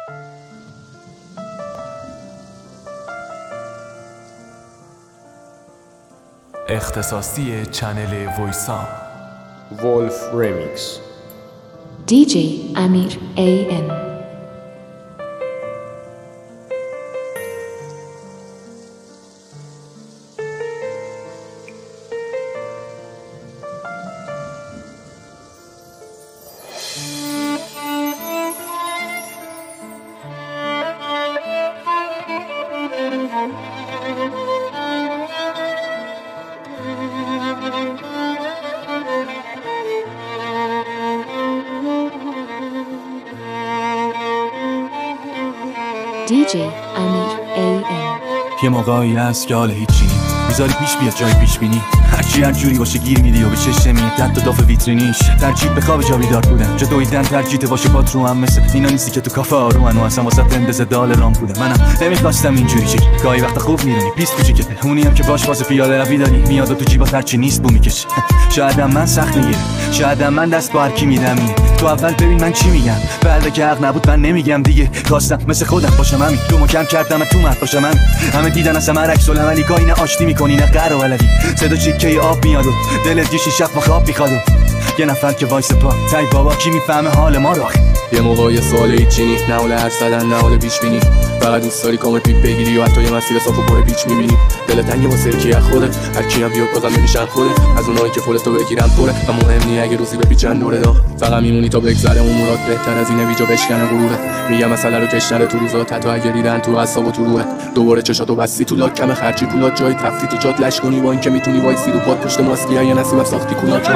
اختصاصی چنل وایسا ولف ریمیکس DJ Amir AM. DJ Amir AM. یه موقعی هست که حال هیچی میذاری پیش بیاد جای پیش بینی، هرچی هر جوری باشه گیر میدی و به چشم میاد تا داف ویترینیش. ترجیح به خواب جا بیدار بودن، جا دویدن ترجیح باشه پات رو هم مثل اینا نیستی که تو کافه آرومن و اصلا واسه اندازه دال رام بودم. منم نمیخواستم اینجوری شه، گاهی وقتا خوب میدونی پیست کوچیکه، اونی هم که باش واسه پیاده روی داری میاد و تو جیبات هرچی نیست بو میکشه. شایدم من سخت میگیرم، شایدم من دست با هر کی میدم اینه. تو اول ببین من چی میگم، بعد که حق نبود من نمیگم دیگه. خواستم مثل خودم باشم همین، رو کم کردم تو مرد باشم همین. همه دیدن اصلا من عکس العملی گاهی نه آشتی میکنی نه قهر و ولدی. صدا چیکه آب میاد و دلت یه شیشه با خواب میخواد و یه نفر که وایس پا تای بابا کی میفهمه حال ما رو. یه موقع یه سوال هیچی نی، نه حال حرف زدن نه حال پیش بینی. فقط دوست داری کامل پیک بگیری و حتی یه مسیر صاف و پر پیچ میبینی. دل تنگ واسه کی از خوده، هر کی هم بیاد بازم نمیشن خوده. از اونایی که پولتو بگیرن پره و مهم نی اگه روزی بپیچن دوره دا. فقط میمونی تا بگذره اون مراد بهتر از اینه ویجا بشکنه غروره. میگم مثلا رو کشنره تو روزات حتی اگه دیدن تو اعصاب و تو روحه. دوباره چشاتو بستی تو لاک کم خرجی پولات جای تفتی تو جات لش کنی با اینکه میتونی وایسی رو پات پشت ماسکی یا نصیب ساختی کونات رو.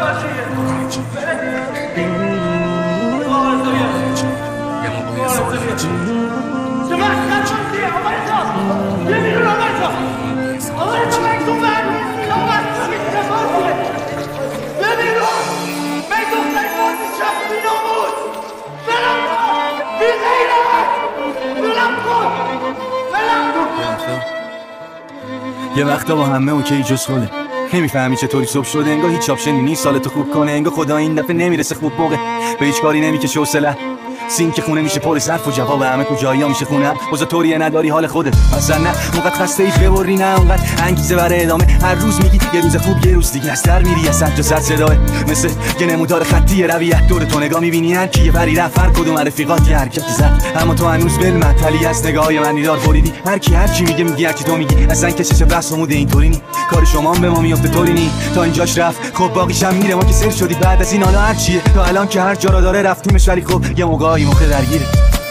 یه وقتا با همه اوکی جز خوله، نمیفهمی چطوری صبح شده، انگار هیچ آپشنی نیست سالتو خوب کنه، انگار خدا این دفعه نمیرسه خوب موقع به هیچ کاری نمیکشه حوصله. سین که خونه میشه پر ظرف و جواب همه کجایی ها میشه خونه. واسه طوریه نداری حال خودت اصلا نه، اونقدر خسته ایش ببری نه اونقدر انگیزه برای ادامه. هر روز میگی یه روز خوب یه روز دیگه از در میری، از صد تا صد صداه مثل یه نمودار خطی رویت دور تو نگاه میبینی هر کی یه بری رفت هر کدوم رفیقات یه حرکتی زد، اما تو هنوز بل معطلی از نگاهی من دیدار بریدی. هر کی میگه هر کی تو میگی اصلا کشش بس عمود اینطوری نی، کار شما به ما میافته طوری نی تا اینجاش رفت خب باقیش هم میره. ما که سر شدی بعد از این حالا هر چیه تا الان که هر جا را داره رفتیمش، ولی خب یه موقعی موقع درگیره.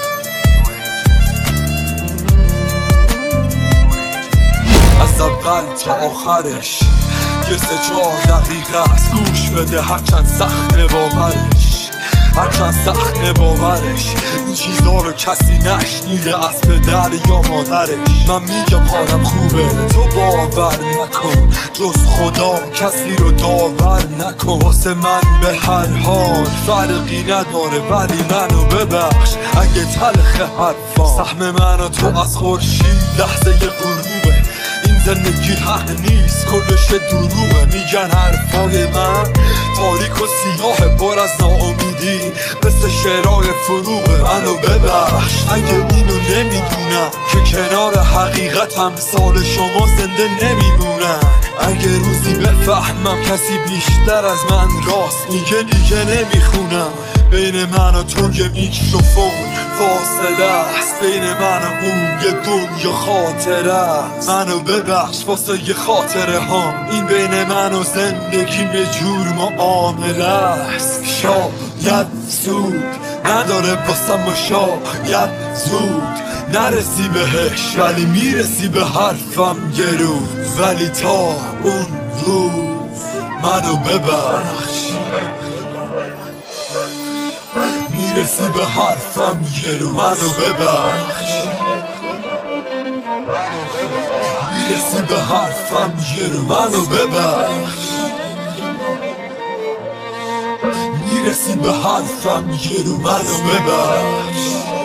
از اول تا آخرش یه 3-4 دقیقه است، گوش بده هرچند سخت باورش، هرچند سخت باورش. این چیزا رو کسی نشنیده از پدر یا مادرش. من میگم حالم خوبه تو باور نکن، جز خدا کسی رو داور نکن. واسه من به هر حال فرقی نداره، ولی منو ببخش اگه تلخ حرفا. سهم من و تو از خورشید لحظه غروبه، این زندگی حق نیست کلش دروغه. میگن حرفای من تاریک و سیاه پر از ناامیدی مثل شعرهای فروغه. منو ببخش اگه اینو نمیدونم که کنار حقیقت امثال شما زنده نمیمونن. اگه روزی بفهمم کسی بیشتر از من راست میگه دیگه نمیخونم. بین من و تو یه میکروفون فاصله است، بین من و اون یه دنیا خاطره است. منو ببخش واسه یه خاطره هام، این بین من و زندگی یه جور معامله است. شاید زود نداره واسم و شاید زود نرسی بهش، ولی میرسی به حرفم یه روز. ولی تا اون روز منو ببخش، میرسی به حرفم یه روز. منو ببخش، میرسی به حرفم یه روز. منو ببخش، میرسی به حرفم یه روز. منو ببخش،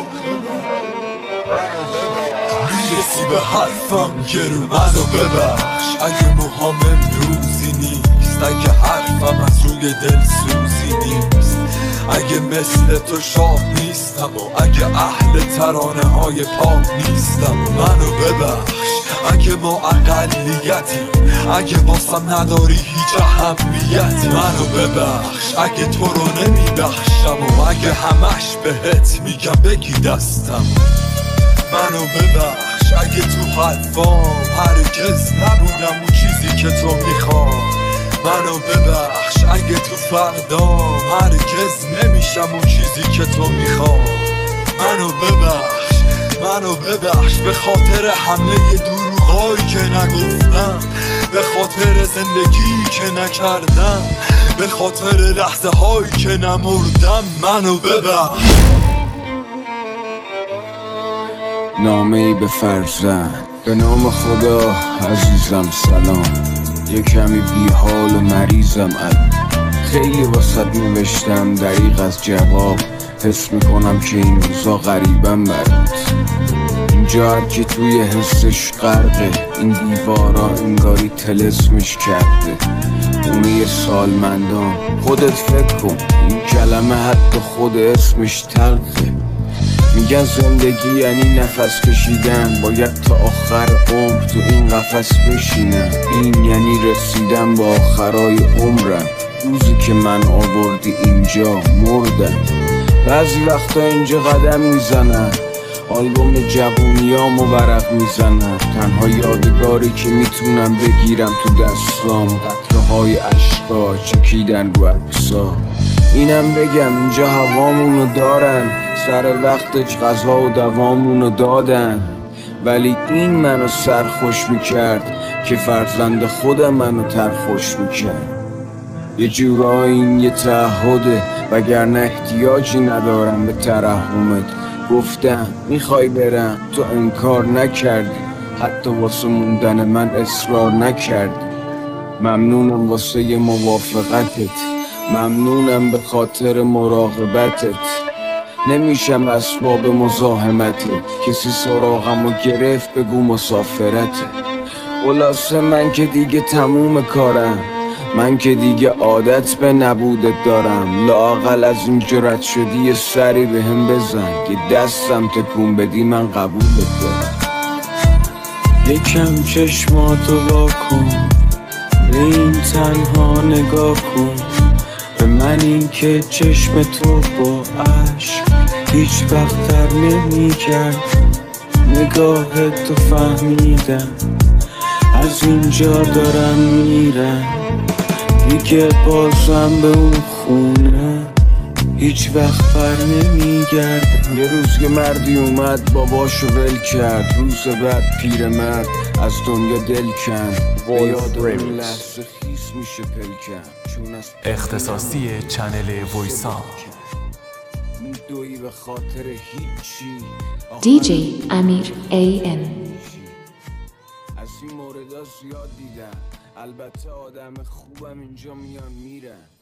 میرسی به حرفم یه روز. منو ببخش اگه موهام امروزی نیست، اگه حرفم از روی دل سوزی نیست، اگه مثل تو شاه نیستم و اگه اهل ترانه های پاک نیستم منو ببخش اگه ما اقلیتیم اگه باسم نداری هیچ اهمیتی منو ببخش اگه تو رو نمیبخشم و اگه همش بهت میگم بگی دستم منو ببخش اگه تو حرفام هرگز نبودم اون چیزی که تو میخوای منو ببخش اگه تو فردام هرگز نمیشم اون چیزی که تو میخوای منو ببخش به خاطر همه دروغایی که نگفتم به خاطر زندگی که نکردم به خاطر لحظه هایی که نمردم منو ببخش نامه‌ای به فرزند به نام خدا عزیزم سلام یه کمی بی حال و مریضم خیلی واسط نوشتم دریغ از جواب حس میکنم که این روزا غریبم برات اینجا هرکی توی حسش غرقه این دیوارا انگاری تلسمش کرده خونه سالمندان خودت فکر کن این کلمه حتی خود اسمش تلخه میگن زندگی یعنی نفس کشیدن باید تا آخر عمر تو این قفس بشینم این یعنی رسیدن به آخرای عمرم روزی که من آوردی اینجا مردم بعضی وقتا اینجا قدم میزنم آلبوم جوونیامو ورق میزنم تنها یادگاری که میتونم بگیرم تو دستام قطره های اشکا چکیدن رو عکسا اینم بگم اینجا هوامونو دارن سر وقتش غذا و دوامونو دادن ولی این منو سرخوش میکرد که فرزند خودم منو ترخوش میکرد یه جورایی این یه تعهده وگرنه احتیاجی ندارم به ترحمت گفتم میخوای برم تو انکار نکردی حتی واسه موندن من اصرار نکردی ممنونم واسه ی موافقتت ممنونم به خاطر مراقبتت نمیشم اسباب مزاحمته کسی سراغمو گرفت بگو مسافرته خلاصه من که دیگه تموم کارم من که دیگه عادت به نبودت دارم لااقل از اینجا رد شدی یه سری به هم بزن که دستم تکون بدی من قبولت دارم یکم چشماتو واکن به این تنها نگاه کن به من این که چشم تو با عشق هیچ وقت تر نمی کرد نگاه تو فهمیدم از اینجا دارم میرم دیگه بازم به اون خونه هیچ وقت بر نمیگردم یه روز که مردی اومد باباشو ول کرد روز بعد پیرمرد از دنیا دل کند به یاد اون لحظه خیس میشه پلکم چون از اختصاصی چنل وایسا دویی به خاطر هیچی DJ Amir AM. از این موردا زیاد دیدم البته آدم خوبم اینجا میان میرن